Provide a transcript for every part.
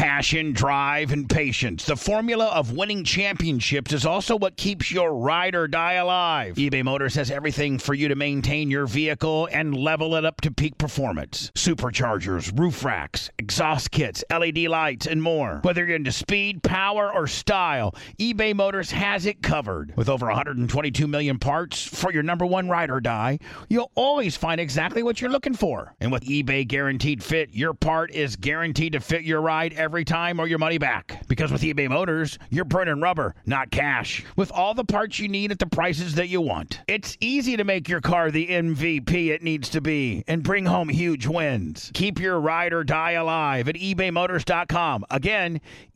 Passion, drive, and patience. The formula of winning championships is also what keeps your ride or die alive. eBay Motors has everything for you to maintain your vehicle and level it up to peak performance. Superchargers, roof racks, exhaust kits, LED lights, and more. Whether you're into speed, power, or style, eBay Motors has it covered. With over 122 million parts for your number one ride or die, you'll always find exactly what you're looking for. And with eBay Guaranteed Fit, your part is guaranteed to fit your ride every time or your money back. Because with eBay Motors, you're burning rubber, not cash. With all the parts you need at the prices that you want. It's easy to make your car the MVP it needs to be and bring home huge wins. Keep your ride or die alive at ebaymotors.com. Again,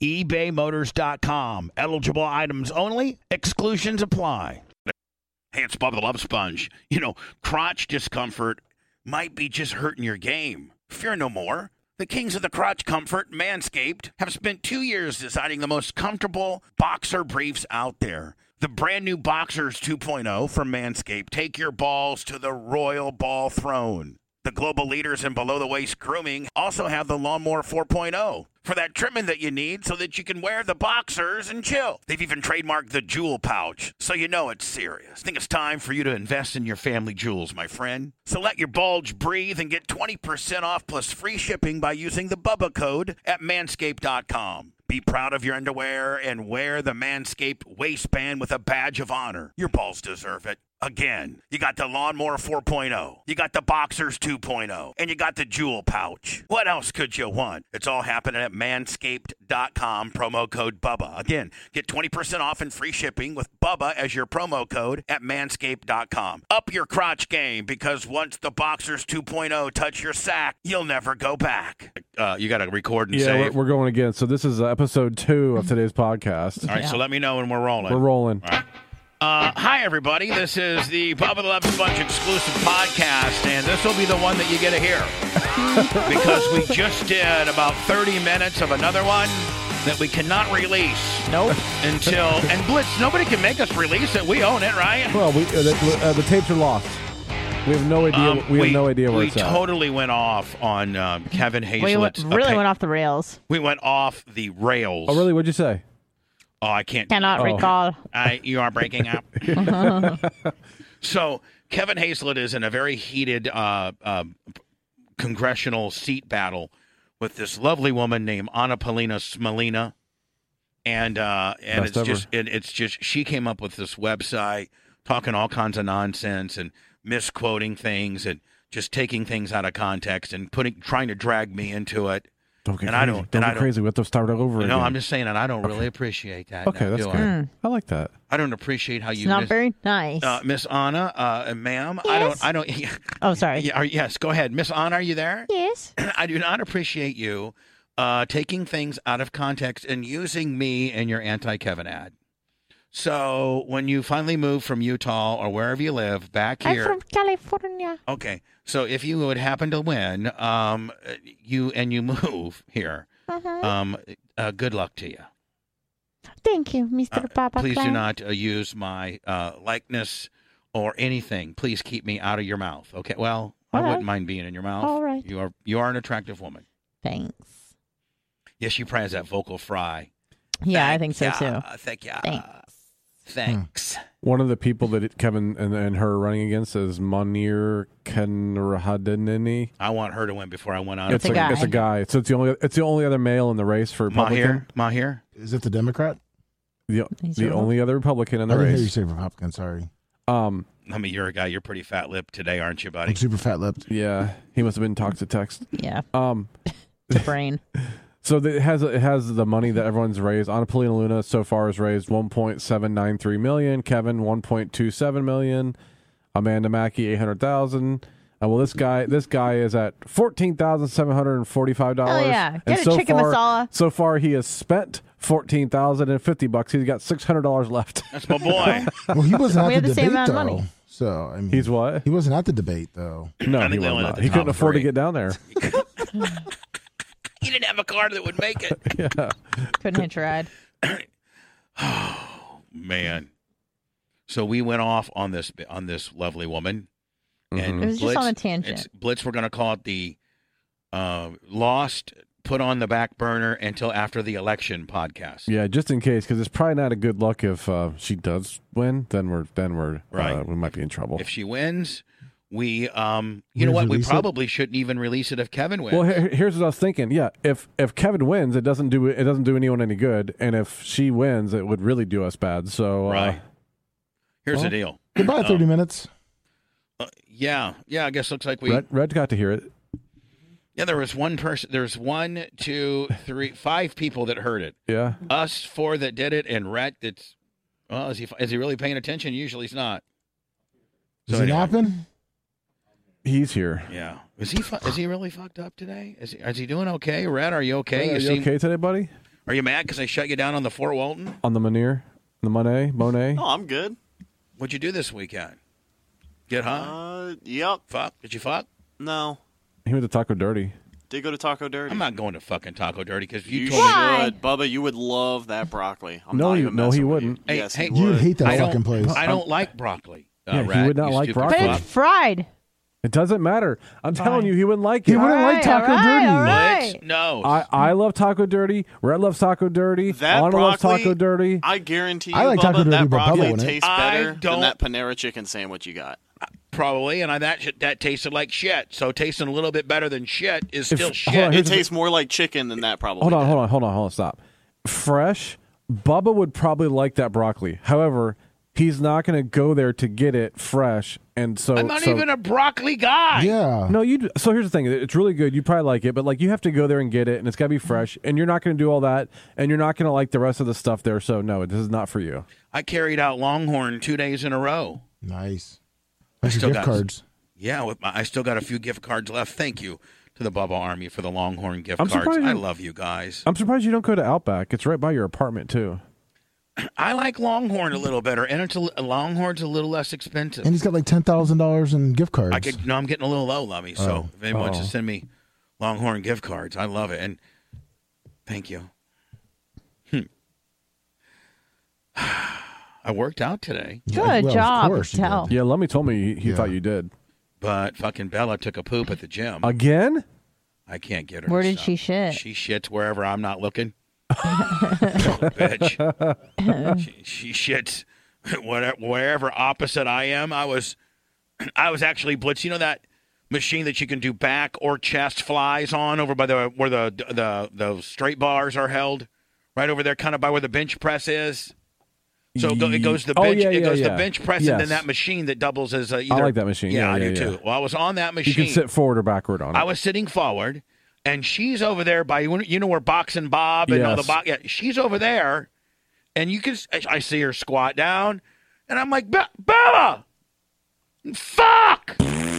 ebaymotors.com. Eligible items only. Exclusions apply. Hey, it's Bubba the Love Sponge. You know, crotch discomfort might be just hurting your game. Fear no more. The kings of the crotch comfort, Manscaped, have spent 2 years designing the most comfortable boxer briefs out there. The brand new Boxers 2.0 from Manscaped take your balls to the royal ball throne. The global leaders in below-the-waist grooming also have the Lawnmower 4.0 for that trimming that you need so that you can wear the boxers and chill. They've even trademarked the Jewel Pouch, so you know it's serious. I think it's time for you to invest in your family jewels, my friend. So let your bulge breathe and get 20% off plus free shipping by using the Bubba code at manscaped.com. Be proud of your underwear and wear the Manscaped waistband with a badge of honor. Your balls deserve it. Again, you got the Lawnmower 4.0, you got the Boxers 2.0, and you got the Jewel Pouch. What else could you want? It's all happening at manscaped.com, promo code BUBBA. Again, get 20% off and free shipping with BUBBA as your promo code at manscaped.com. Up your crotch game, because once the Boxers 2.0 touch your sack, you'll never go back. You got to record and save. Yeah, we're going again. So this is episode 2 of today's podcast. All right, so let me know when we're rolling. We're rolling. All right. Hi, everybody. This is the Bubba the Love Sponge exclusive podcast, and this will be the one that you get to hear. Because we just did about 30 minutes of another one that we cannot release. Nope. Until, and Blitz, nobody can make us release it. We own it, right? Well, the tapes are lost. We have no idea. We have no idea where it's at. We totally went off on Kevin Hazelett's. We really went off the rails. We went off the rails. Oh, really? What'd you say? Oh, I can't. Cannot recall. You are breaking up. So Kevin Hazelett is in a very heated congressional seat battle with this lovely woman named Anna Paulina Smolina, and it's just she came up with this website talking all kinds of nonsense and misquoting things and just taking things out of context and trying to drag me into it. Don't get crazy. Don't get crazy. We have to start over again. No, I'm just saying, and I don't really appreciate that. Okay, that's good. I like that. I don't appreciate how you. It's not very nice. Miss Anna, ma'am. Yes? I don't. Oh, sorry. Yes, go ahead, Miss Anna. Are you there? Yes. I do not appreciate you taking things out of context and using me in your anti-Kevin ad. So when you finally move from Utah or wherever you live back here, I'm from California. Okay, so if you would happen to win, you move here, good luck to you. Thank you, Mr. Papa. Please do not use my likeness or anything. Please keep me out of your mouth. Okay. Well, I wouldn't mind being in your mouth. All right. You are an attractive woman. Thanks. Yes, you probably has that vocal fry. Yeah, I think so too. Thank you. Thanks. One of the people that Kevin and her are running against is Monir Kenrahadanini. I want her to win before I went on. It's a guy. So it's the only other male in the race for Republican. Mahir? Is it the Democrat? The only other Republican in the race. I didn't hear you say Republican. Sorry. I mean, you're a guy. You're pretty fat-lipped today, aren't you, buddy? I'm super fat-lipped. Yeah, he must have been talk to text. Yeah. The brain. So it has the money that everyone's raised. Anna Paulina Luna so far has raised $1.793 million. Kevin $1.27 million. Amanda Mackey $800,000. Well, this guy is at $14,745. Oh yeah, get a chicken masala. So far, he has spent $14,050. He's got $600 left. That's my boy. Well, he wasn't at the same debate amount of though. money. So I mean, He's what? He wasn't at the debate though. No, he was not. He couldn't afford to get down there. He didn't have a car that would make it. Yeah. Couldn't hitch a ride. Oh man! So we went off on this lovely woman, and It was just on a tangent. Blitz. We're going to call it the lost put on the back burner until after the election podcast. Yeah, just in case, because it's probably not a good look if she does win. Then we're Right. we might be in trouble. If she wins, we you know what? We probably shouldn't even release it if Kevin wins. Well, here's what I was thinking. Yeah, if Kevin wins, it doesn't do anyone any good, and if she wins, it would really do us bad. So right. Here's the deal. Goodbye, 30 minutes. Yeah. I guess looks like Red got to hear it. Yeah, there was one person. There's 1, 2, 3, 5 people that heard it. Yeah. Us 4 that did it, and Rhett. That's is he really paying attention? Usually he's not. Does it happen? He's here. Yeah. Is he really fucked up today? Is he doing okay? Rhett, are you okay? Are you okay today, buddy? Are you mad because I shut you down on the Fort Walton? On the Monet? Oh, I'm good. What'd you do this weekend? Get high? Yep. Fuck? Did you fuck? No. He went to Taco Dirty. Did go to Taco Dirty. I'm not going to fucking Taco Dirty because You told me. should. Bubba, you would love that broccoli. I'm No, not he- even no, messing he with wouldn't. You. Hey, Yes, hey, he You'd would. hate that I fucking don't, place. I don't like broccoli. Yeah, he Rat, would not you like stupid broccoli. fuck. It's fried. It doesn't matter. I'm telling you, he wouldn't like it. He wouldn't like Taco Dirty. All right. Blitz? No. I love Taco Dirty. Red loves Taco Dirty. That Anna loves broccoli, Taco Dirty. I guarantee you, I like Taco Bubba, Dirty, that but Bubba broccoli wouldn't. tastes I better don't- than that Panera chicken sandwich you got. Probably, and that tasted like shit. So tasting a little bit better than shit is still hold on, shit. here's It the- tastes more like chicken than that probably. Hold did. on. Stop. Fresh. Bubba would probably like that broccoli. However, he's not going to go there to get it fresh, and so I'm not even a broccoli guy. Yeah. No, you. So here's the thing. It's really good. You probably like it, but like you have to go there and get it, and it's got to be fresh, and you're not going to do all that, and you're not going to like the rest of the stuff there. So no, this is not for you. I carried out Longhorn 2 days in a row. Nice. That's still your gift got- cards. Yeah, I still got a few gift cards left. Thank you to the Bubba Army for the Longhorn gift I'm cards. surprised I you- love you guys. I'm surprised you don't go to Outback. It's right by your apartment too. I like Longhorn a little better, and Longhorn's a little less expensive. And he's got like $10,000 in gift cards. I'm getting a little low, Lummy. So if anyone wants to send me Longhorn gift cards, I love it. And thank you. I worked out today, Yeah, Good well, job. Of course you Tell. did. Yeah, Lummy told me he Yeah. thought you did. but fucking Bella took a poop at the gym. Again? I can't get her. Where to did stop. she shit? She shits wherever I'm not looking. Bitch. She shits wherever opposite I am. I was actually Blitz. You know that machine that you can do back or chest flies on over by where the straight bars are held, right over there, kind of by where the bench press is. So it goes the bench. The bench press, and then that machine that doubles as either. I like that machine. Yeah, I do yeah. too. Well, I was on that machine. You can sit forward or backward on it. I was sitting forward, and she's over there by where Boxing Bob and all the Yes. she's over there, and I see her squat down, and I'm like, Bella, fuck.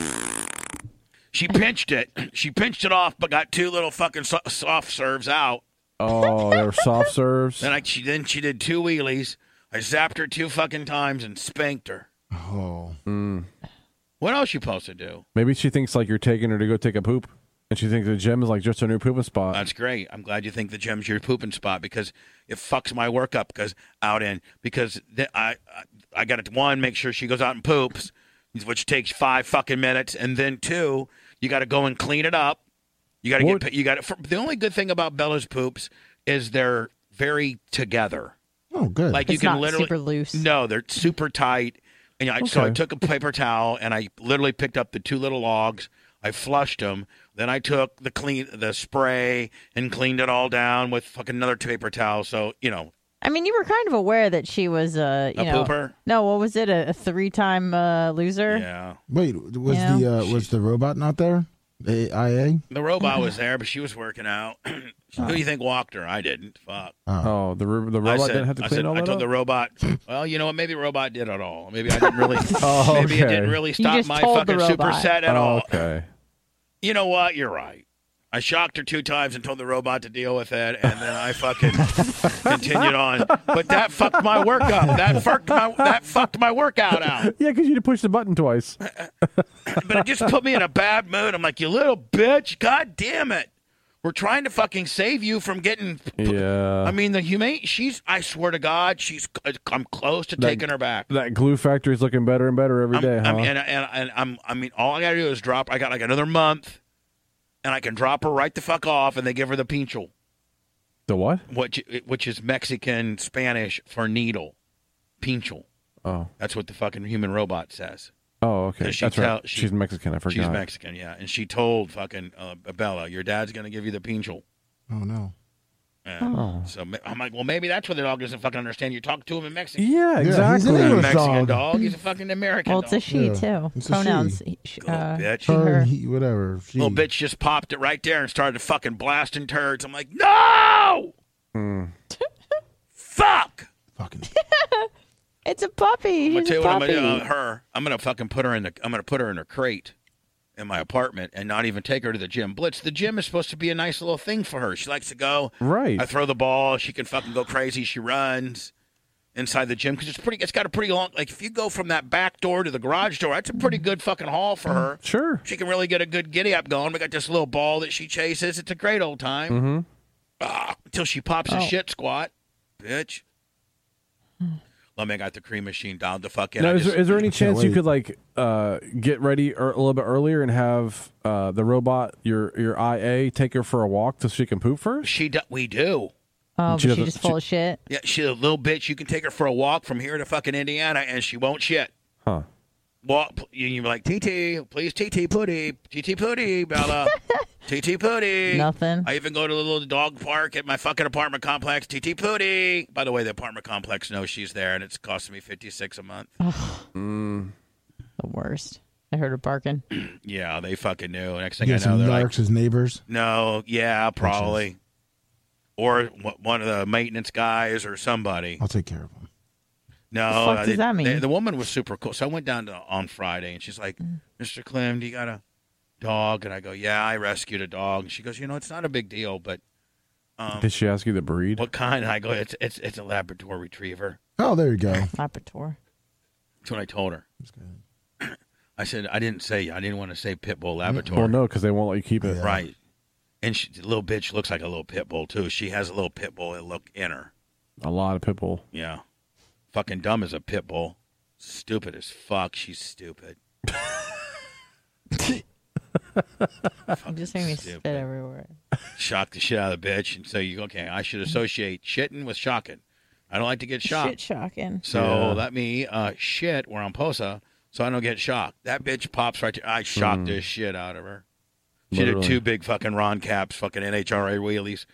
She pinched it. She pinched it off, but got 2 little fucking soft serves out. Oh, they were soft serves. Then she did 2 wheelies. I zapped her 2 fucking times and spanked her. Oh. What else you supposed to do? Maybe she thinks like you're taking her to go take a poop, and she thinks the gym is like just a new pooping spot. That's great. I'm glad you think the gym's your pooping spot because it fucks my work up because I got to, 1, make sure she goes out and poops, which takes 5 fucking minutes, and then 2, you got to go and clean it up. You got to the only good thing about Bella's poops is they're very together. Oh, good. Like It's you can not literally super loose. No, they're super tight. And so I Okay. took a paper towel and I literally picked up the 2 little logs. I flushed them. Then I took the spray and cleaned it all down with fucking another paper towel. So I mean, you were kind of aware that she was a pooper. No, what was it? A 3-time loser? Yeah, Wait, was the robot not there? IA? the robot was there, but she was working out. Who do you think walked her? I didn't. Fuck. Oh, the robot didn't have to clean all I that told up? the robot. Well, you know what? Maybe the robot did it all. Maybe I didn't really. Oh, Maybe it okay. didn't really stop just my told the fucking robot. superset at all. Okay. You know what? You're right. I shocked her 2 times and told the robot to deal with it, and then I fucking continued on. But that fucked my workout. That fucked my workout out. Yeah, because you had to push the button twice. But it just put me in a bad mood. I'm like, you little bitch. God damn it. We're trying to fucking save you from getting. Yeah. I mean, I swear to God, I'm close to taking her back. That glue factory is looking better and better every day, huh? I mean, all I got to do is drop. I got like another month. and I can drop her right the fuck off, and they give her the pinchel, The what? which is Mexican Spanish for needle. Pinchel. Oh. That's what the fucking human robot says. Oh, okay. She That's right. she- She's Mexican. I forgot. She's Mexican, yeah. And she told fucking Bella, your dad's going to give you the pinchel. Oh no. Yeah. Oh. So I'm like, well, maybe that's what the dog doesn't fucking understand. You talk to him in Mexican. Yeah, he's exactly. an He's not a English Mexican dog. dog. He's a fucking American Well, it's a dog. she Yeah, too. it's a Pronouns. she. Little bitch. She, Her, her. and he, whatever. She. Little bitch just popped it right there and started fucking blasting turds. I'm like, no! Mm. Fuck! Fucking. It's a puppy. I'm gonna He's tell a you what I'm puppy. gonna do. I'm gonna fucking put her in her crate in my apartment and not even take her to the gym. Blitz, the gym is supposed to be a nice little thing for her. She likes to go. Right. I throw the ball. She can fucking go crazy. She runs inside the gym because it's got a pretty long. Like if you go from that back door to the garage door, that's a pretty good fucking haul for her. Sure. She can really get a good giddy up going. We got this little ball that she chases. It's a great old time. Mm-hmm. Until she pops a Oh. shit squat, bitch. Let me got the cream machine dialed the fuck in. Now, I is just- there any chance you wait. could like get ready a little bit earlier and have the robot, your IA, take her for a walk so she can poop first? we do. Oh, but She she doesn't- just full of shit. Yeah, she's a little bitch. You can take her for a walk from here to fucking Indiana, and she won't shit. Huh. Walk. You're like, TT, please, TT Putty, TT Putty, Bella, TT Putty. Nothing. I even go to the little dog park at my fucking apartment complex, TT Putty. By the way, the apartment complex knows she's there, and it's costing me $56 a month. The worst. I heard her barking. Yeah, they fucking knew. Next thing Get I know, some they're like, narcs as neighbors. no, yeah, probably. Or one of the maintenance guys or somebody. I'll take care of them. No, The fuck does that mean? the woman was super cool. So I went down on Friday, and she's like, "Mr. Clem, do you got a dog?" And I go, "Yeah, I rescued a dog." And she goes, "It's not a big deal, but Did she ask you the breed? what kind?" And I go, "It's a Labrador Retriever." Oh, there you go. Labrador. That's what I told her. I said I didn't want to say pit bull Labrador. Well, no, because they won't let you keep it. Yeah. Right. And the little bitch looks like a little pit bull too. She has a little pit bull look in her. A lot of pit bull. Yeah. Fucking dumb as a pit bull. Stupid as fuck. She's stupid. You just made me stupid. spit everywhere. Shock the shit out of the bitch. And so I should associate shitting with shocking. I don't like to get shocked. Shit shocking. So Yeah. let me shit where I'm posa so I don't get shocked. That bitch pops right there. I shocked the shit out of her. She did Literally. 2 big fucking Ron Caps, fucking NHRA wheelies.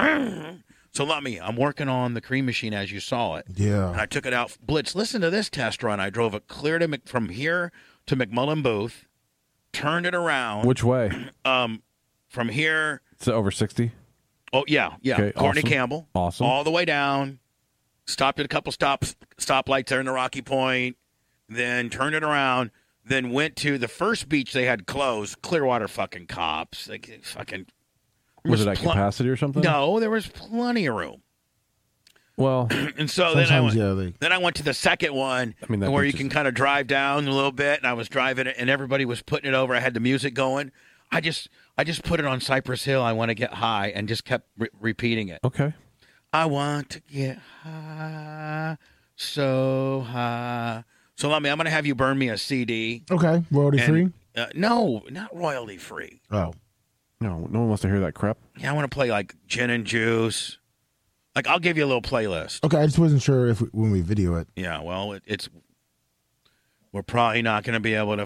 So let me. I'm working on the cream machine as you saw it. And Yeah. I took it out. Blitz, listen to this test run. I drove it clear to from here to McMullen Booth, turned it around. Which way? From here. Is it over 60? Oh, yeah. Okay, Courtney awesome. Campbell. Awesome. All the way down. Stopped at a couple stoplights there in the Rocky Point. Then turned it around. Then went to the first beach they had closed. Clearwater fucking cops. Like fucking. Was it at capacity or something? No, there was plenty of room. Well, And so then I Sometimes, went. yeah, Then I went to the second one, I mean, that where you beach can is- kind of drive down a little bit. And I was driving it, and everybody was putting it over. I had the music going. I just put it on Cypress Hill. I want to get high, and just kept repeating it. okay. I want to get high, so high. So I'm going to have you burn me a CD. Okay. Royalty And- free? No, not royalty free. Oh. No one wants to hear that crap. Yeah, I want to play like Gin and Juice. Like I'll give you a little playlist. Okay. I just wasn't sure if when we video it. Yeah, well, it's we're probably not going to be able to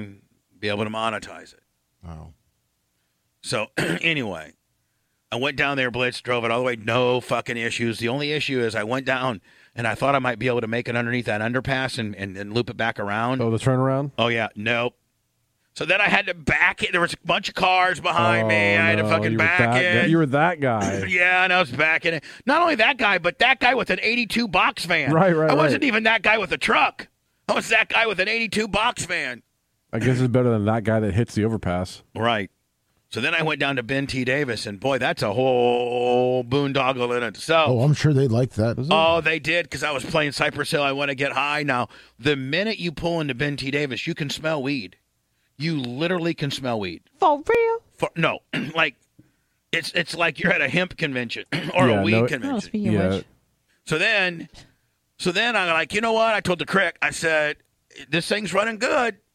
monetize it. Oh. So anyway, I went down there, Blitz, drove it all the way, no fucking issues. The only issue is I went down and I thought I might be able to make it underneath that underpass and loop it back around. Oh, the turnaround? Oh yeah, nope. So then I had to back it. There was a bunch of cars behind me. I had to fucking you were back that it. guy. You were that guy. Yeah, and I was backing it. Not only that guy, but that guy with an 82 box van. Right. I wasn't even that guy with a truck. I was that guy with an 82 box van. I guess it's better than that guy that hits the overpass. Right. So then I went down to Ben T. Davis, and boy, that's a whole boondoggle in itself. Oh, I'm sure they liked that. Oh, they did, because I was playing Cypress Hill. I want to get high. Now, the minute you pull into Ben T. Davis, you can smell weed. You literally can smell weed. For real? No, like it's like you're at a hemp convention or Yeah, a weed no, Oh, convention. speaking Yeah. of which. So then I'm like, you know what? I told the crick, I said, this thing's running good.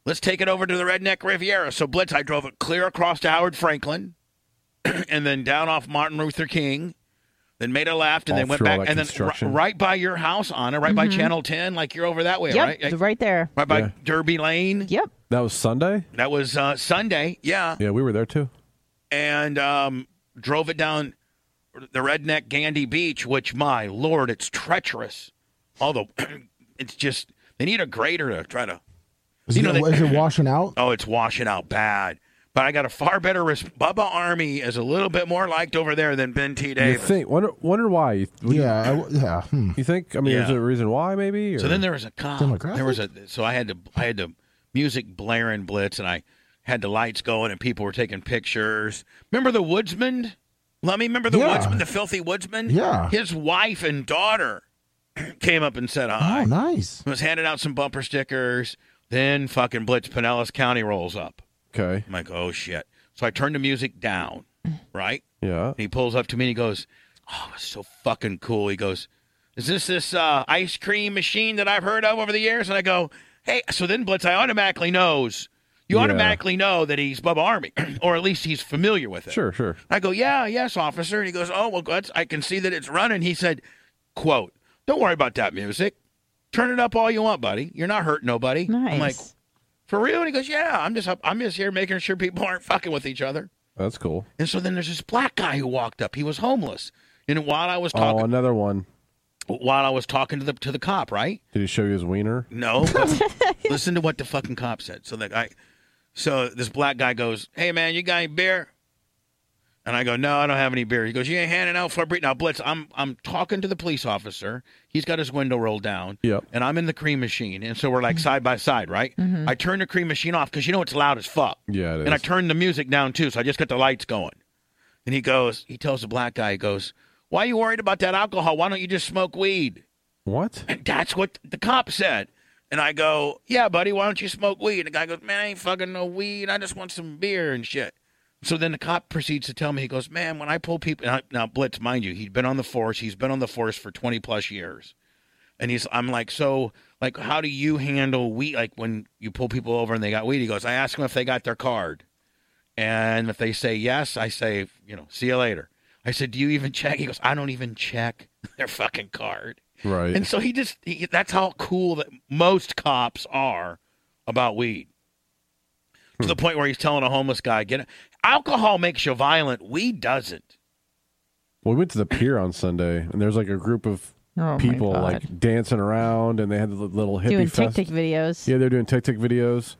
Let's take it over to the Redneck Riviera. So, Blitz, I drove it clear across to Howard Franklin and then down off Martin Luther King, then made a left and All then went through all back. that And then construction. right by your house, Anna, right by Channel 10, like you're over that way, Yep, right? right there. Right by Yeah. Derby Lane. Yep. That was Sunday? That was Sunday, yeah. Yeah, we were there too. And drove it down the Redneck Gandy Beach, which, my Lord, it's treacherous. Although, it's just, they need a grader to try to. Is it washing out? Oh, it's washing out bad. But I got a far better Bubba Army is a little bit more liked over there than Ben T. You Davis. think? Wonder why? You think? I mean, is Yeah. there a reason why? Maybe. Or? So then there was a cop. Demographic? There was so I had the music blaring, Blitz, and I had the lights going, and people were taking pictures. Remember the woodsman? Lummy, remember the Yeah. woodsman, the filthy woodsman? Yeah. His wife and daughter came up and said hi. Oh, nice. Was handing out some bumper stickers. Then fucking Blitz Pinellas County rolls up. Okay. I'm like, oh shit. So I turned the music down, right? Yeah. And he pulls up to me and he goes, oh, it's so fucking cool. He goes, is this ice cream machine that I've heard of over the years? And I go, hey, so then Blitz, I automatically knows. You Yeah. automatically know that he's Bubba Army, or at least he's familiar with it. Sure. I go, yes, officer. And he goes, oh, well, I can see that it's running. He said, quote, don't worry about that music. Turn it up all you want, buddy. You're not hurting nobody. Nice. I'm like, for real? And he goes, yeah, I'm just here making sure people aren't fucking with each other. That's cool. And so then there's this black guy who walked up. He was homeless. And while I was Oh, talking, another one. to the cop, right? Did he show you his wiener? No. Listen to what the fucking cop said. So this black guy goes, hey man, you got any beer? And I go, no, I don't have any beer. He goes, you ain't handing out for Now, Blitz, I'm talking to the police officer. He's got his window rolled down. Yep. And I'm in the cream machine. And so we're like side by side, right? I turn the cream machine off because it's loud as fuck. Yeah, it is. And I turned the music down too, so I just got the lights going. And he tells the black guy, he goes, why are you worried about that alcohol? Why don't you just smoke weed? What? And that's what the cop said. And I go, yeah, buddy, why don't you smoke weed? And the guy goes, man, I ain't fucking no weed. I just want some beer and shit. So then the cop proceeds to tell me, he goes, man, when I pull people, now Blitz, mind you, he'd been on the force. He's been on the force for 20 plus years. And I'm like, so, like, how do you handle weed? Like when you pull people over and they got weed, he goes, I ask them if they got their card. And if they say yes, I say, see you later. I said, do you even check? He goes, I don't even check their fucking card. Right. And so that's how cool that most cops about weed. To the point where he's telling a homeless guy, alcohol makes you violent. Weed doesn't. We went to the pier on Sunday, and there's like a group of Oh, people my God. like dancing around, and they had the little hippie Doing fest. TikTok videos. Yeah, they're doing TikTok videos,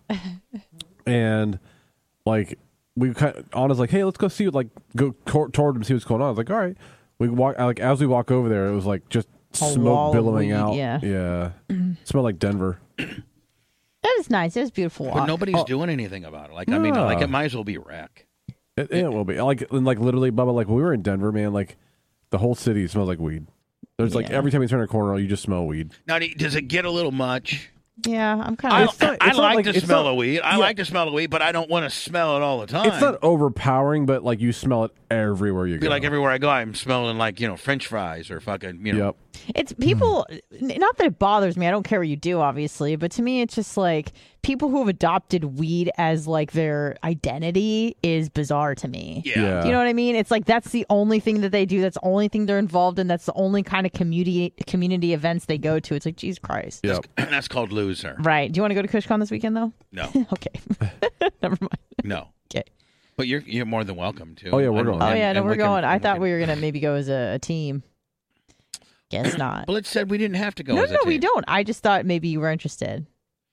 and like Anna's like, hey, let's go see, go toward them, see what's going on. I was like, all right. We walk as we walk over there, it was like just A wall smoke of billowing weed, out. yeah. Smelled like Denver. That was nice. It was a beautiful walk. But nobody's doing anything about it. I mean, Yeah. it might as well be wreck. It will be like literally, Bubba. Like when we were in Denver, man. Like the whole city smells like weed. There's like Yeah. every time you turn a corner, you just smell weed. Now, does it get a little much? Yeah, I'm kind I of. it's not like like- the it's smell not- of weed. I like the smell of weed, but I don't want to smell it all the time. It's not overpowering, but like you smell it everywhere you Be go. like everywhere I go, I'm smelling like French fries or fucking Yep. It's people. Not that it bothers me. I don't care what you do, obviously, but to me, it's just like people who have adopted weed as like their identity is bizarre to me. Yeah. Do you know what I mean? It's like that's the only thing that they do. That's the only thing they're involved in. That's the only kind of community events they go to. It's like, Jesus Christ. Yep. That's called loser. Right. Do you want to go to KushCon this weekend, though? No, Okay. Never mind. no. Okay. But you're more than welcome to. Oh, yeah, we're And- going. Oh, and- yeah. No, and we're we can- going. I and thought can- we were going to maybe go as a team. Guess not. Blitz said we didn't have to go. No, as a no, we team. don't. I just thought maybe you were interested.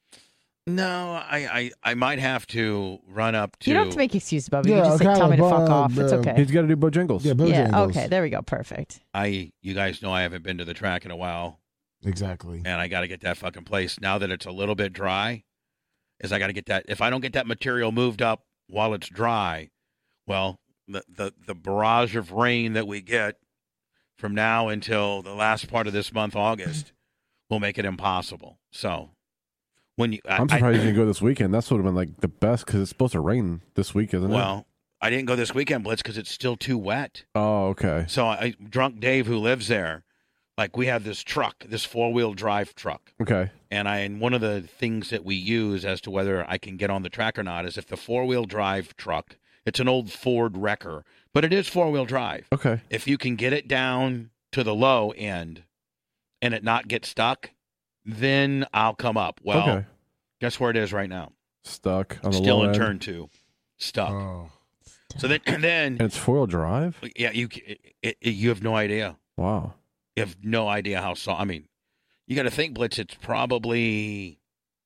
No, I might have to run up to. You don't have to make excuses, Bubba. You Yeah, can just say, tell me to fuck Caleb, off. It's okay. He's got to do Bojangles. Yeah, Yeah. Bojangles. Okay. There we go. Perfect. You guys know I haven't been to the track in a while, Exactly. and I got to get that fucking place now that it's a little bit dry. I got to get that. If I don't get that material moved up while it's dry, well, the barrage of rain that we get from now until the last part of this month, August, will make it impossible. So when I'm surprised you didn't go this weekend. That's would have been like the best because it's supposed to rain this week, isn't it? well, I didn't go this weekend, Blitz, because it's still too wet. Oh, okay. So drunk Dave, who lives there, Like we have this truck, this 4-wheel drive truck. Okay. And one of the things that we use as to whether I can get on the track or not is if the 4-wheel drive truck, it's an old Ford Wrecker, but it is 4-wheel drive. Okay. If you can get it down to the low end and it not get stuck, then I'll come up. Well, Okay. guess where it is right now? Stuck on the Still low in end. turn 2. Stuck. Oh. So then, And it's 4-wheel drive? yeah, you have no idea. Wow. You have no idea how I mean, you got to think, Blitz, it's probably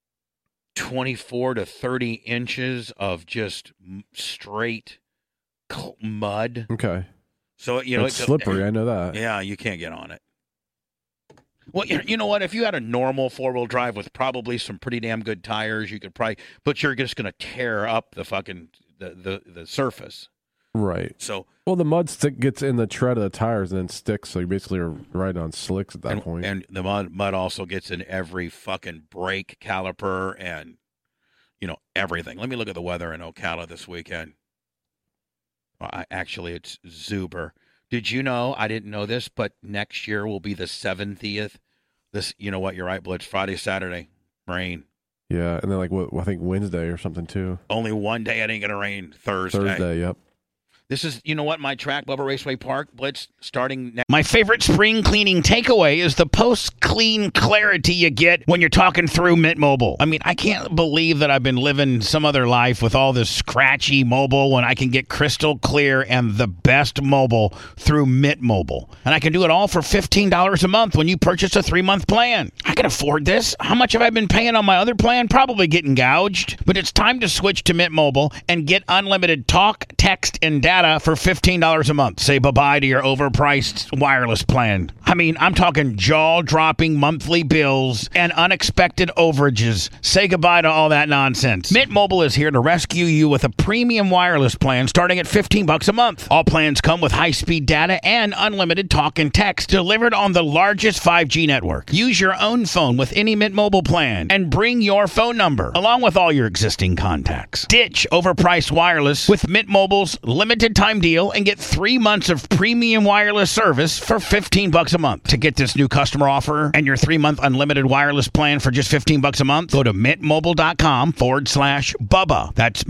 24 to 30 inches of just straight mud. Okay. So, It's slippery. I know that. Yeah, you can't get on it. Well, you know what? If you had a normal 4-wheel drive with probably some pretty damn good tires, you could probably, but you're just going to tear up the fucking, the surface. Right. So, Well, the mud gets in the tread of the tires and then sticks, so you basically are riding on slicks at that point. And the mud also gets in every fucking brake caliper and, everything. Let me look at the weather in Ocala this weekend. Well, actually, it's Zuber. Did you know, I didn't know this, but next year will be the 70th. This, you know what, you're right, Blitz. Friday, Saturday, rain. Yeah, and then I think Wednesday or something too. Only one day it ain't going to rain, Thursday, yep. This is, you know what, my track, Bubba Raceway Park, Blitz, starting next. My favorite spring cleaning takeaway is the post-clean clarity you get when you're talking through Mint Mobile. I mean, I can't believe that I've been living some other life with all this scratchy mobile when I can get crystal clear and the best mobile through Mint Mobile. And I can do it all for $15 a month when you purchase a 3-month plan. I can afford this. How much have I been paying on my other plan? Probably getting gouged. But it's time to switch to Mint Mobile and get unlimited talk, text, and data for $15 a month. Say bye-bye to your overpriced wireless plan. I mean, I'm talking jaw-dropping monthly bills and unexpected overages. Say goodbye to all that nonsense. Mint Mobile is here to rescue you with a premium wireless plan starting at $15 a month. All plans come with high-speed data and unlimited talk and text delivered on the largest 5G network. Use your own phone with any Mint Mobile plan and bring your phone number along with all your existing contacts. Ditch overpriced wireless with Mint Mobile's limited time deal and get 3 months of premium wireless service for $15 a month. To get this new customer offer and your 3-month unlimited wireless plan for just $15 a month, go to mintmobile.com/Bubba. That's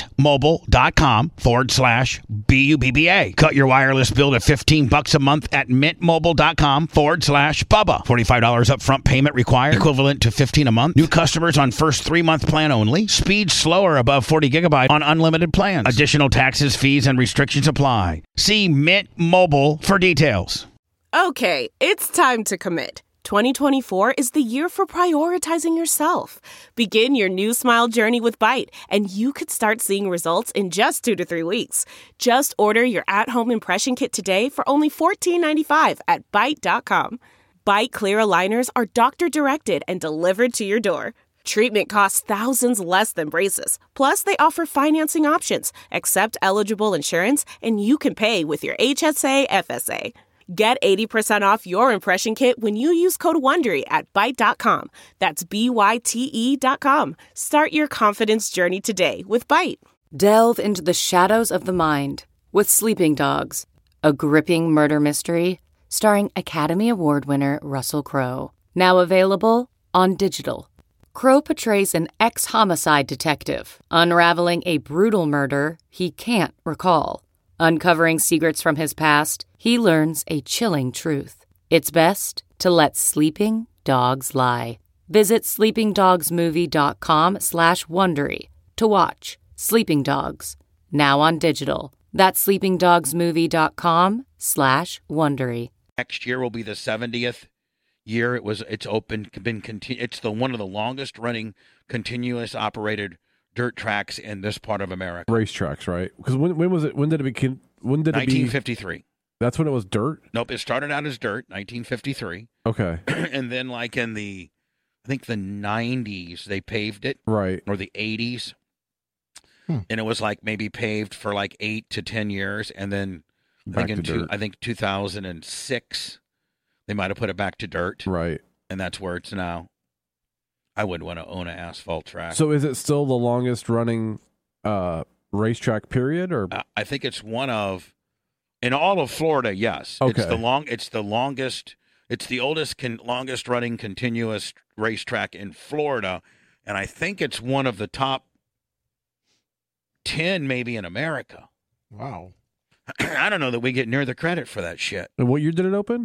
mintmobile.com/BUBBA. Cut your wireless bill to $15 a month at mintmobile.com/Bubba. $45 upfront payment required, equivalent to $15 a month. New customers on first 3-month plan only. Speed slower above 40 gigabyte on unlimited plans. Additional taxes, fees, and restrictions apply. See Mint Mobile for details. Okay, it's time to commit. 2024 is the year for prioritizing yourself. Begin your new smile journey with Byte, and you could start seeing results in just 2 to 3 weeks. Just order your at-home impression kit today for only $14.95 at Byte.com. Byte Clear aligners are doctor-directed and delivered to your door. Treatment costs thousands less than braces. Plus, they offer financing options, accept eligible insurance, and you can pay with your HSA FSA. Get 80% off your impression kit when you use code WONDERY at Byte.com. That's BYTE.com. Start your confidence journey today with Byte. Delve into the shadows of the mind with Sleeping Dogs, a gripping murder mystery starring Academy Award winner Russell Crowe. Now available on digital. Crowe portrays an ex-homicide detective unraveling a brutal murder he can't recall. Uncovering secrets from his past, he learns a chilling truth. It's best to let sleeping dogs lie. Visit sleepingdogsmovie.com/Wondery to watch Sleeping Dogs, now on digital. That's sleepingdogsmovie.com/Wondery. Next year will be the 70th year it's one of the longest running continuous operated dirt tracks in this part of America. Racetracks, right? Because when was it? When did it begin? When did it 1953. That's when it was dirt? Nope, it started out as dirt, 1953. Okay. And then like in the 90s, they paved it. Right. Or the 80s. And it was like maybe paved for like 8 to 10 years. And then I think 2006, they might have put it back to dirt. Right. And that's where it's now. I wouldn't want to own an asphalt track. So is it still the longest running racetrack period, or I think it's one of in all of Florida, yes. Okay. It's the longest It's the oldest, longest running continuous racetrack in Florida, and I think it's one of the top 10 maybe in America. Wow. I don't know that we get near the credit for that shit. And what year did it open?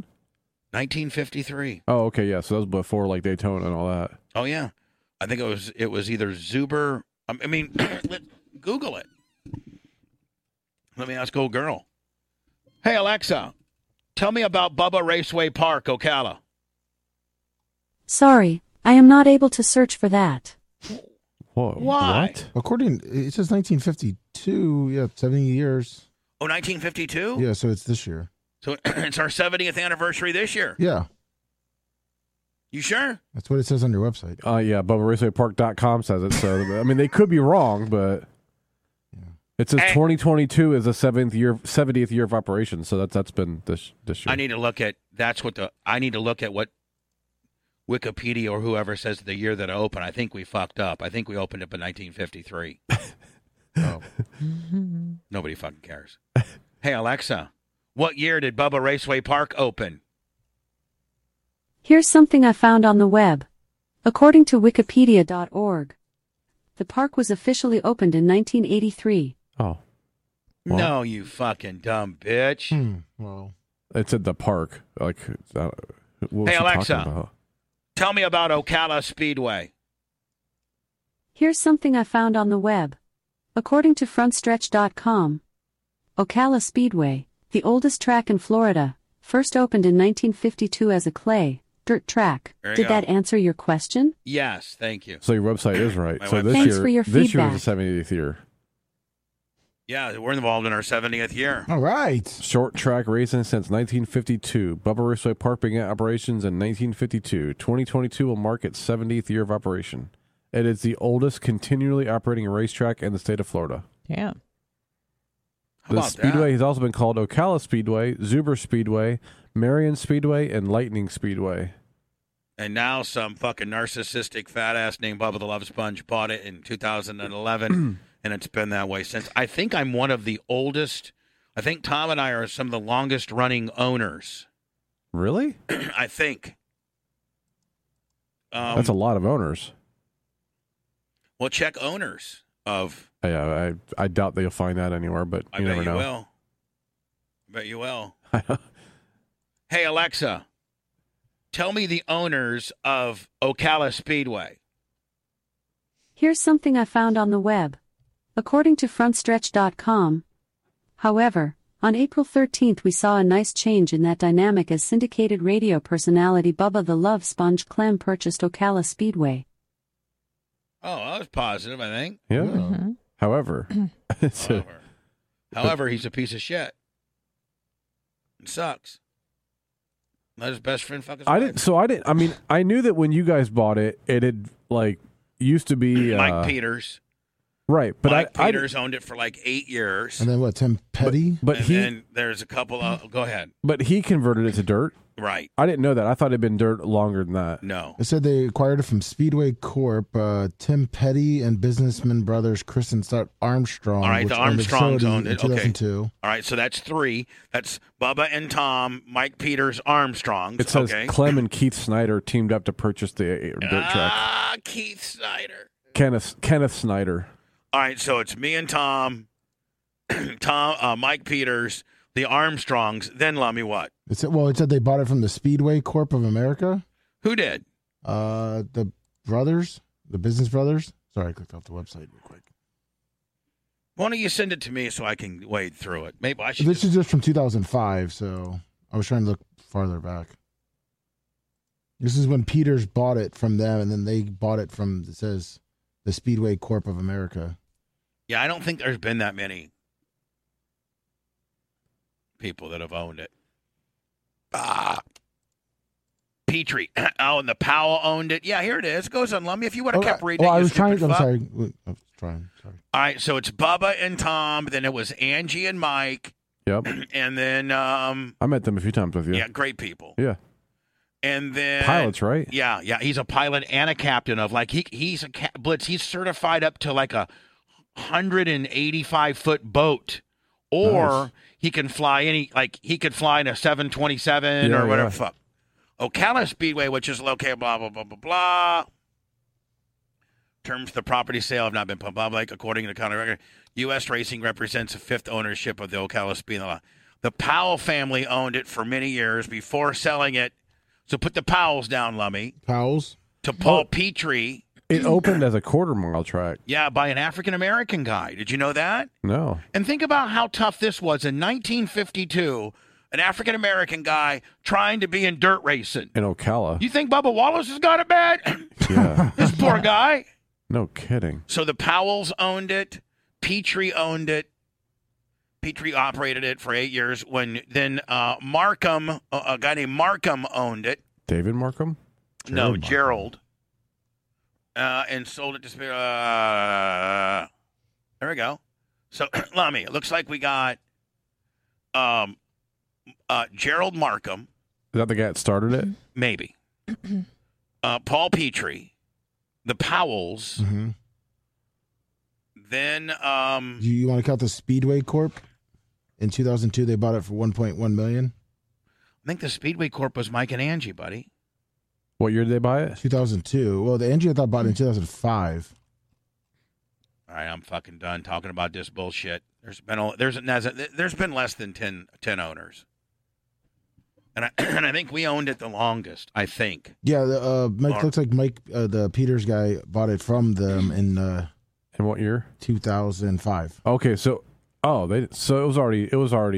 1953. Oh, okay, yeah. So that was before like Daytona and all that. Oh yeah, I think it was either Zuber. I mean, Google it. Let me ask old girl. Hey Alexa, tell me about Bubba Raceway Park, Ocala. Sorry, I am not able to search for that. Whoa, Why? What? According, it says 1952. Yeah, 70 years. Oh, 1952? Yeah, so it's this year. So it's our 70th anniversary this year. Yeah, You sure? that's what it says on your website. Yeah, BubbaRacewayPark.com says it. So I mean, they could be wrong, but it says Hey. 2022 is the 70th year of operation. So that's been this year. I need to look at what Wikipedia or whoever says the year that it opened. I think we fucked up. I think we opened up in 1953. Oh. Nobody fucking cares. Hey, Alexa, what year did Bubba Raceway Park open? Here's something I found on the web. According to Wikipedia.org, the park was officially opened in 1983. Oh, No, you fucking dumb bitch. Well, it's at the park. Like, what was Hey, she Alexa. talking about? Tell me about Ocala Speedway. Here's something I found on the web. According to FrontStretch.com, Ocala Speedway, the oldest track in Florida, first opened in 1952 as a clay, dirt track. There you Did go. that answer your question? Yes, thank you. So your website is right. My So website. this Thanks year, for your this year feedback. was the 70th year. Yeah, we're involved in our 70th year. all right. Short track racing since 1952. Bubba Raceway Park began operations in 1952. 2022 will mark its 70th year of operation. It is the oldest continually operating racetrack in the state of Florida. Yeah. How The about Speedway that? has also been called Ocala Speedway, Zuber Speedway, Marion Speedway, and Lightning Speedway. And now some fucking narcissistic fat ass named Bubba the Love Sponge bought it in 2011, and it's been that way since. I think I'm one of the oldest. I think Tom and I are some of the longest running owners. Really? I think. That's a lot of owners. Well, check owners of. Yeah, I doubt they'll find that anywhere, but I you bet never you know. will. I bet you will. Hey, Alexa, tell me the owners of Ocala Speedway. Here's something I found on the web. According to FrontStretch.com, however, on April 13th we saw a nice change in that dynamic as syndicated radio personality Bubba the Love Sponge Clem purchased Ocala Speedway. Oh, that was positive, I think. Yeah. Mm-hmm. However, it's a- However, he's a piece of shit. It sucks. Let his best friend fuck his I wife. didn't. I mean, I knew that when you guys bought it, it had like used to be Mike Peters. right, but Mike I Peters owned it for like 8 years. And then what? Tim Petty. but and he then there's a couple of. Go ahead. but he converted it to dirt. Right. I didn't know that. I thought it'd been dirt longer than that. No. It said they acquired it from Speedway Corp. Tim Petty and businessman brothers Chris and Scott Armstrong. All right, which the owned Armstrongs facility owned in it. Okay. 2002. All right, so that's 3. That's Bubba and Tom, Mike Peters, Armstrongs. It says okay. Clem and Keith Snyder teamed up to purchase the dirt track. Ah, Keith Snyder. Kenneth Snyder. All right, so it's me and Tom, Mike Peters, the Armstrongs. Then let me what? It said they bought it from the Speedway Corp of America. Who did? The brothers, the business brothers. Sorry, I clicked off the website real quick. Why don't you send it to me so I can wade through it? Maybe I should. This is just from 2005, so I was trying to look farther back. This is when Peters bought it from them, and then they bought it from, it says, the Speedway Corp of America. Yeah, I don't think there's been that many people that have owned it. Petrie. Oh, and the Powell owned it. Yeah, here it is. It goes on Lummy. If you would have kept reading, I you was trying. stupid I'm fuck. sorry. I was trying. Sorry. All right, so it's Bubba and Tom. Then it was Angie and Mike, Yep. and then I met them a few times with you. yeah, great people. Yeah. And then Pilots, right? Yeah, he's a pilot and a captain of like he's a Blitz. He's certified up to like a 185-foot boat, or Nice. he can fly he could fly in a 727 Yeah, or whatever. yeah. Fuck. Ocala Speedway, which is located blah, blah, blah, blah, blah. Terms of the property sale have not been public. According to the county record, U.S. Racing represents the fifth ownership of the Ocala Speedway. The Powell family owned it for many years before selling it. So put the Powells down, Lummy. Powell's? To Paul Petrie. It opened as a quarter-mile track. Yeah, by an African-American guy. Did you know that? No. And think about how tough this was in 1952. An African-American guy trying to be in dirt racing. In Ocala. You think Bubba Wallace has got it bad? Yeah. This poor guy. No kidding. So the Powells owned it. Petrie owned it. Petrie operated it for 8 years. Then Markham, a guy named Markham owned it. David Markham? Gerald. And sold it to... there we go. So, Lummy, it looks like we got Gerald Markham. Is that the guy that started it? Maybe. Paul Petrie. The Powells. Mm-hmm. Then... you want to count the Speedway Corp? In 2002, they bought it for $1.1 million. I think the Speedway Corp was Mike and Angie, buddy. What year did they buy it? 2002. Well, the Angie I thought bought it in 2005. All right, I'm fucking done talking about this bullshit. There's been less than 10 owners, and I think we owned it the longest. I think. Yeah, Mike looks like Mike, the Peters guy, bought it from them in what year? 2005. Okay, so it was already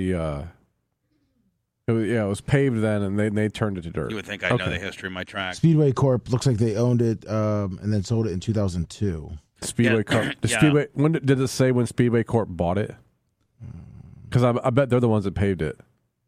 it was paved then, and they turned it to dirt. You would think I know the history of my track. Speedway Corp looks like they owned it and then sold it in 2002. Speedway Corp. Speedway. When did it say when Speedway Corp bought it? Because I bet they're the ones that paved it.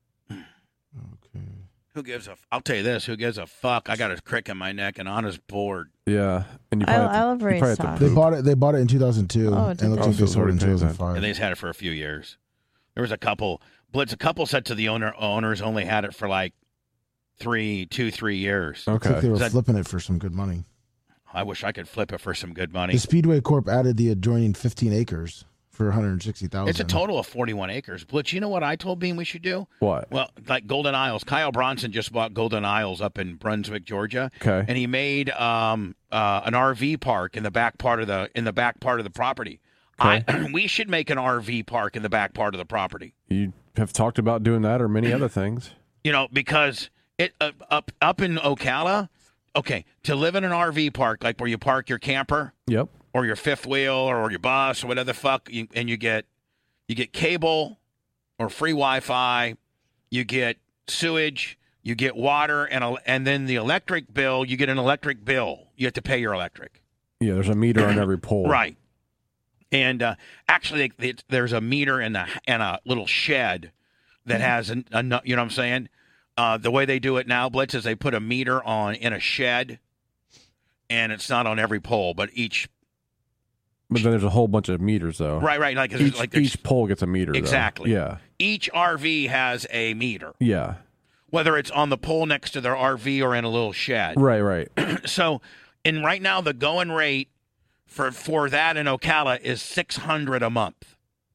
Okay. Who gives a? I'll tell you this. Who gives a fuck? I got a crick in my neck and Anna's bored. Yeah, and you I love race talk. They bought it in 2002, Oh, and it looks like they sold it in 2005. And they've had it for a few years. There was a couple. Blitz. A couple said to the owners only had it for like 3 years. Okay, looks like they were flipping it for some good money. I wish I could flip it for some good money. The Speedway Corp added the adjoining 15 acres for $160,000. It's a total of 41 acres. Blitz, you know what I told Bean we should do? What? Well, like Golden Isles. Kyle Bronson just bought Golden Isles up in Brunswick, Georgia. Okay. And he made an RV park in the back part of the property. Okay. We should make an RV park in the back part of the property. You have talked about doing that or many other things. You know, because it up in Ocala. Okay, to live in an RV park, like where you park your camper, Yep. or your fifth wheel, or your bus, or whatever the fuck, and you get cable or free Wi-Fi, you get sewage, you get water, and then the electric bill. You get an electric bill. You have to pay your electric. Yeah, there's a meter on every pole. Right. And actually, there's a meter in a little shed that has you know what I'm saying. The way they do it now, Blitz, is they put a meter in a shed, and it's not on every pole, but each. But then there's a whole bunch of meters, though. Right. Each pole gets a meter. Exactly. Though. Yeah. Each RV has a meter. Yeah. Whether it's on the pole next to their RV or in a little shed. Right. So, right now, the going rate for that in Ocala is $600 a month.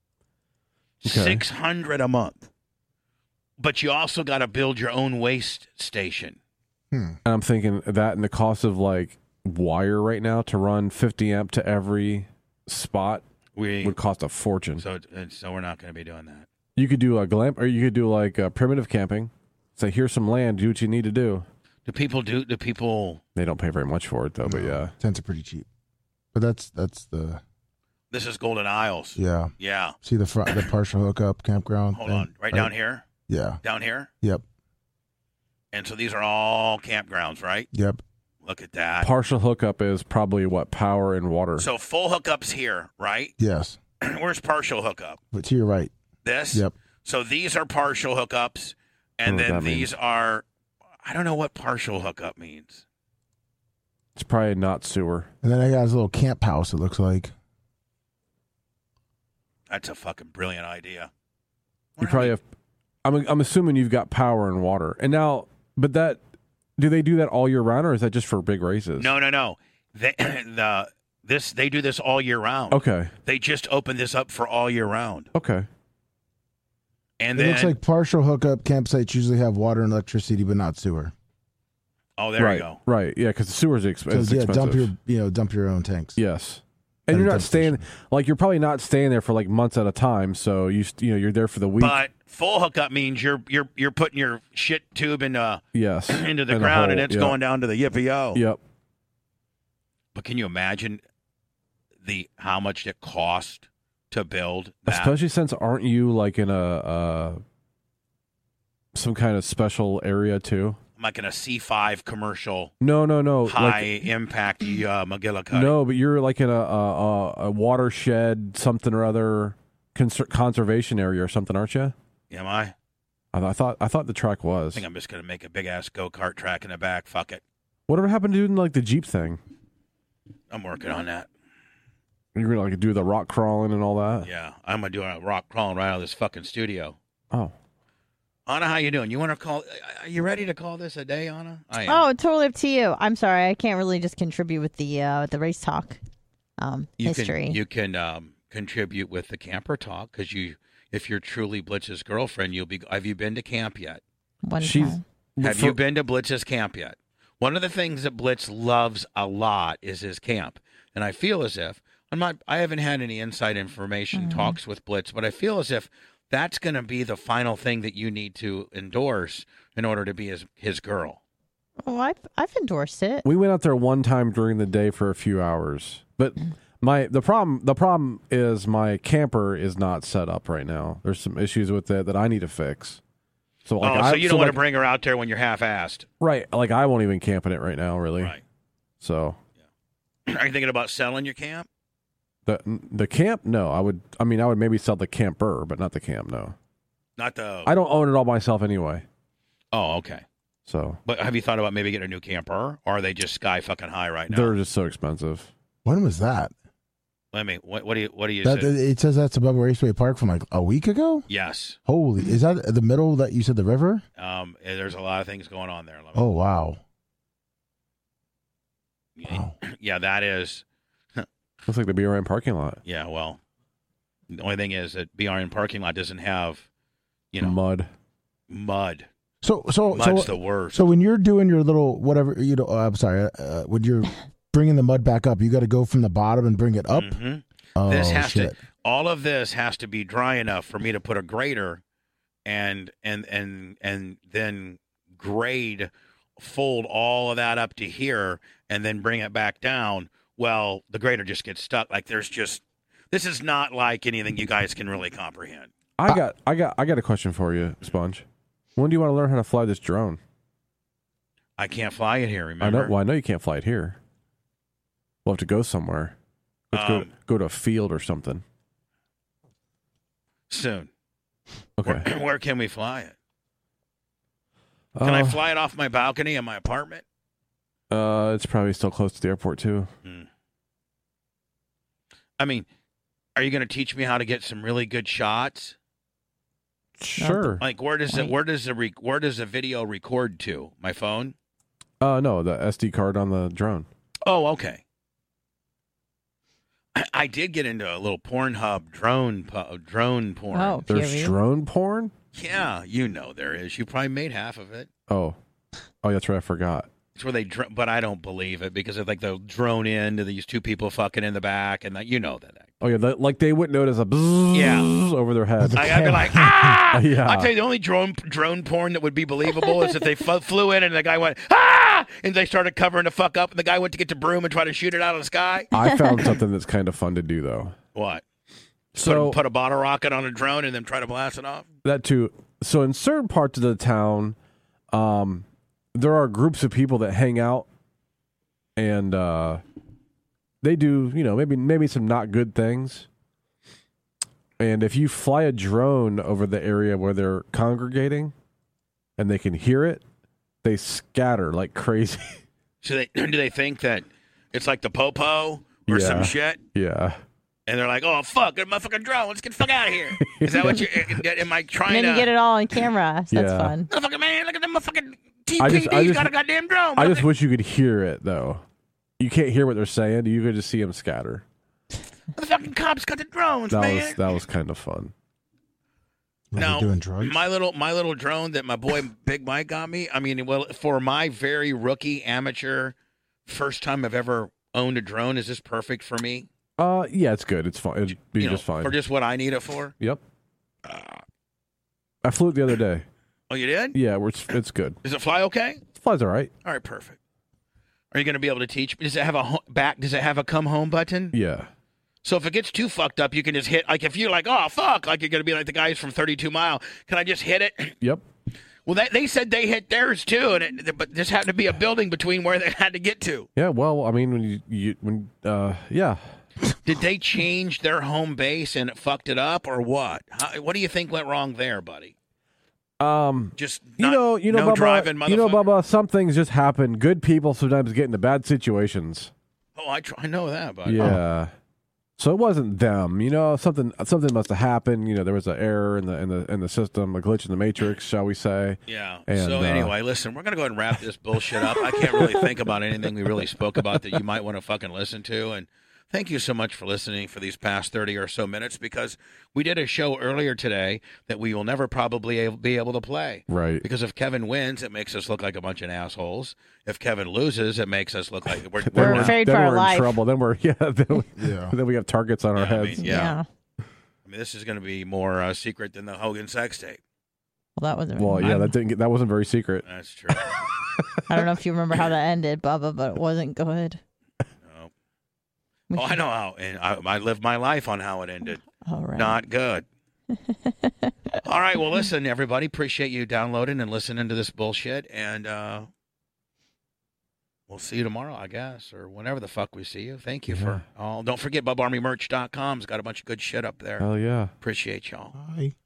Okay. $600 a month. But you also got to build your own waste station. And I'm thinking that and the cost of like wire right now to run 50 amp to every spot would cost a fortune. So we're not going to be doing that. You could do a glamp, or you could do like primitive camping. Say, here's some land. Do what you need to do. Do people? They don't pay very much for it though. But yeah, tents are pretty cheap. But that's the. This is Golden Isles. Yeah. Yeah. See the partial hookup campground. Hold on, right down here. Yeah. Down here? Yep. And so these are all campgrounds, right? Yep. Look at that. Partial hookup is probably what, power and water. So full hookup's here, right? Yes. Where's partial hookup? But to your right. This? Yep. So these are partial hookups, and then these are, I don't know what partial hookup means. It's probably not sewer. And then I got his little camp house, it looks like. That's a fucking brilliant idea. You probably have. I'm assuming you've got power and water. And now, but do they do that all year round, or is that just for big races? No. They do this all year round. Okay. They just opened this up for all year round. Okay. And it then looks like partial hookup campsites usually have water and electricity, but not sewer. Oh, there you go. Right, yeah, because the sewers is So expensive. dump your own tanks. Yes. And At you're a not dump staying station. like you're probably not staying there for like months at a time. So you're there for the week. But full hookup means you're putting your shit tube into yes, into the in a ground and hole, it's yep. going down to the yippee-yo. Yep. But can you imagine how much it cost to build that? Especially since aren't you like in a some kind of special area too? I'm like in a C5 commercial. No. High impact McGillicuddy. No, but you're like in a watershed, something or other conservation area or something, aren't you? Am I? I thought the track I was. think I'm just going to make a big-ass go-kart track in the back. Fuck it. Whatever happened to doing like the Jeep thing? I'm working on that. You're gonna like do the rock crawling and all that. Yeah, I'm going to do a rock crawling right out of this fucking studio. Oh, Anna, how you doing? You want to call? Are you ready to call this a day, Anna? I am. Oh, totally up to you. I'm sorry, I can't really just contribute with the race talk history. You can contribute with the camper talk because if you're truly Blitz's girlfriend, you'll be. Have you been to camp yet? One time. Have you been to Blitz's camp yet? One of the things that Blitz loves a lot is his camp, and I feel as if I haven't had any inside information talks with Blitz, but I feel as if that's going to be the final thing that you need to endorse in order to be his girl. Oh, I've endorsed it. we went out there one time during the day for a few hours, but the problem is my camper is not set up right now. There's some issues with it that I need to fix. So So you don't want to bring her out there when you're half-assed. right? Like I won't even camp in it right now, really. Right. So Are you thinking about selling your camp? the camp, no, I would maybe sell the camper, but not the camp. No, Not the. I don't own it all myself anyway. Oh, okay. So But have you thought about maybe getting a new camper, or are they just sky fucking high right now? they're just so expensive. When was that? Let me. What do you That say? it says that's above Raceway Park from like a week ago. Yes. Holy, is that the middle that you said the river? There's a lot of things going on there. Oh wow. Wow. Yeah, that is. Looks like the BRN parking lot. Yeah, well, the only thing is that BRN parking lot doesn't have, Mud. mud. So Mud's the worst. So when you're doing your little whatever, I'm sorry, when you're bringing the mud back up, you got to go from the bottom and bring it up. Mhm. Oh This shit! all of this has to be dry enough for me to put a grader and then grade, fold all of that up to here, and then bring it back down. Well, the grader just gets stuck. Like this is not like anything you guys can really comprehend. I got a question for you, Sponge. When do you want to learn how to fly this drone? I can't fly it here. Remember? I know you can't fly it here. We'll have to go somewhere. Let's go to a field or something. Soon. Okay. Where can we fly it? Can I fly it off my balcony in my apartment? It's probably still close to the airport too. I mean, are you going to teach me how to get some really good shots? Sure. Like where does the video record to? My phone? No, the SD card on the drone. Oh, okay. I did get into a little Pornhub drone porn. Oh, There's POV. drone porn? Yeah, there is. You probably made half of it. Oh, that's right. I forgot. It's where but I don't believe it because of like the drone into these two people fucking in the back, and that that. Oh yeah, like they would notice a bzzz over their head. I'd be like, ah! Yeah. I tell you, the only drone porn that would be believable is if they flew in and the guy went, ah! And they started covering the fuck up, and the guy went to get the broom and try to shoot it out of the sky. I found something that's kind of fun to do though. What? So Put a bottle rocket on a drone and then try to blast it off? that too. So in certain parts of the town, there are groups of people that hang out, and they do, maybe some not good things. And if you fly a drone over the area where they're congregating, and they can hear it, they scatter like crazy. So do they think that it's like the popo or some shit? Yeah. And they're like, oh, fuck, a motherfucking drone. Let's get the fuck out of here. Is that what am I trying And then you get it all on camera. So that's Yeah. fun. Motherfucking man, look at the motherfucking I TPD's just- got a goddamn drone. I just wish you could hear it, though. You can't hear what they're saying. You could just see them scatter. The fucking cops got the drones, man. That was kind of fun. Like Now, you're doing drugs? my little drone that my boy Big Mike got me. I mean, well, for my very rookie amateur, first time I've ever owned a drone, is this perfect for me? Yeah, it's good. It's fine. It'd be just fine. For just what I need it for. Yep. I flew it the other day. Oh, you did? Yeah, it's good. Does it fly okay? It flies all right. All right, perfect. Are you going to be able to teach me? Does it have a back? Does it have a come home button? Yeah. So if it gets too fucked up, you can just hit. Like if you're like, oh fuck, like you're going to be like the guys from 32 Mile. Can I just hit it? Yep. Well, they said they hit theirs too, but this happened to be a building between where they had to get to. Yeah. Well, I mean, yeah. Did they change their home base and it fucked it up, or what? What do you think went wrong there, buddy? Just no Bubba, driving, motherfucker. Bubba, some things just happen. Good people sometimes get into bad situations. Oh, I know that, buddy. Yeah. So it wasn't them. Something must have happened. There was an error in the system, a glitch in the matrix, shall we say? Yeah. And, so anyway, listen, we're gonna go ahead and wrap this bullshit up. I can't really think about anything we really spoke about that you might want to fucking listen to. And thank you so much for listening for these past 30 or so minutes, because we did a show earlier today that we will never probably be able to play. Right. Because if Kevin wins, it makes us look like a bunch of assholes. If Kevin loses, it makes us look like we're afraid for our in life. trouble. Then then we have targets on our heads. I mean, this is going to be more secret than the Hogan sex tape. Well, that wasn't. Well, yeah, that wasn't very secret. That's true. I don't know if you remember how that ended, Bubba, but it wasn't good. Oh, I know how, and I lived my life on how it ended. All right. Not good. All right, well, listen, everybody, appreciate you downloading and listening to this bullshit, and we'll see you tomorrow, I guess, or whenever the fuck we see you. Thank you for all. Don't forget, BubArmyMerch.com's got a bunch of good shit up there. Hell yeah. Appreciate y'all. Bye.